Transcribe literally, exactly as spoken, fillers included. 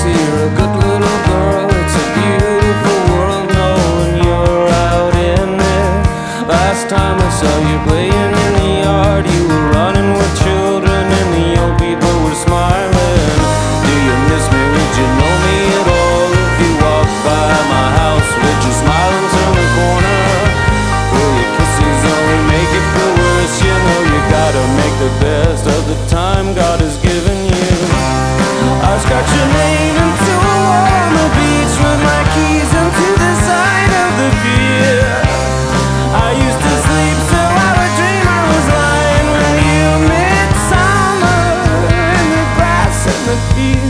see you're a good little girl. It's a beautiful world knowing you're out in it. Last time I saw you playing in the yard, you were running with children and the young people were smiling. Do you miss me? Would you know me at all if you walked by my house? Would you smile and turn the corner? Will your kisses only make it feel worse? You know you gotta make the best of the time God has given you. I scratch your name into a wall on the beach with my keys